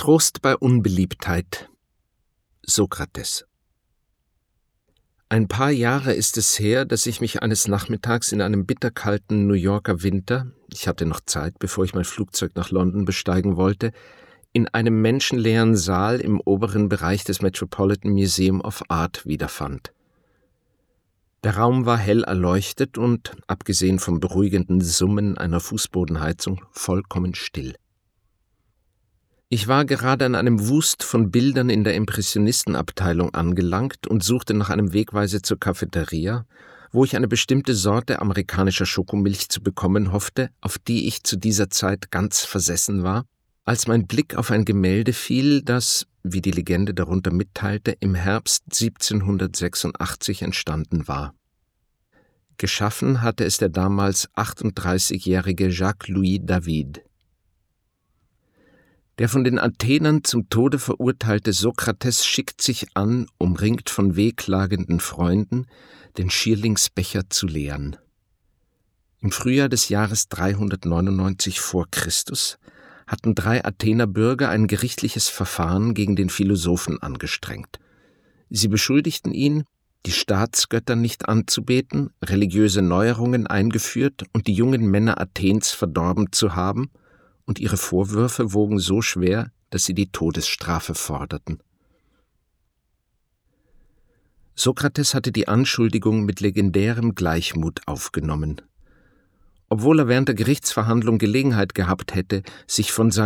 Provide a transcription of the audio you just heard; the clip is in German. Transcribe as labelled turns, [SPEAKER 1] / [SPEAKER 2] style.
[SPEAKER 1] Trost bei Unbeliebtheit. Sokrates. Ein paar Jahre ist es her, dass ich mich eines Nachmittags in einem bitterkalten New Yorker Winter, ich hatte noch Zeit, bevor ich mein Flugzeug nach London besteigen wollte, in einem menschenleeren Saal im oberen Bereich des Metropolitan Museum of Art wiederfand. Der Raum war hell erleuchtet und, abgesehen vom beruhigenden Summen einer Fußbodenheizung, vollkommen still. Ich war gerade an einem Wust von Bildern in der Impressionistenabteilung angelangt und suchte nach einem Wegweiser zur Cafeteria, wo ich eine bestimmte Sorte amerikanischer Schokomilch zu bekommen hoffte, auf die ich zu dieser Zeit ganz versessen war, als mein Blick auf ein Gemälde fiel, das, wie die Legende darunter mitteilte, im Herbst 1786 entstanden war. Geschaffen hatte es der damals 38-jährige Jacques-Louis David. Der von den Athenern zum Tode verurteilte Sokrates schickt sich an, umringt von wehklagenden Freunden, den Schierlingsbecher zu leeren. Im Frühjahr des Jahres 399 vor Christus hatten 3 Athener Bürger ein gerichtliches Verfahren gegen den Philosophen angestrengt. Sie beschuldigten ihn, die Staatsgötter nicht anzubeten, religiöse Neuerungen eingeführt und die jungen Männer Athens verdorben zu haben, und ihre Vorwürfe wogen so schwer, dass sie die Todesstrafe forderten. Sokrates hatte die Anschuldigung mit legendärem Gleichmut aufgenommen. Obwohl er während der Gerichtsverhandlung Gelegenheit gehabt hätte, sich von seinem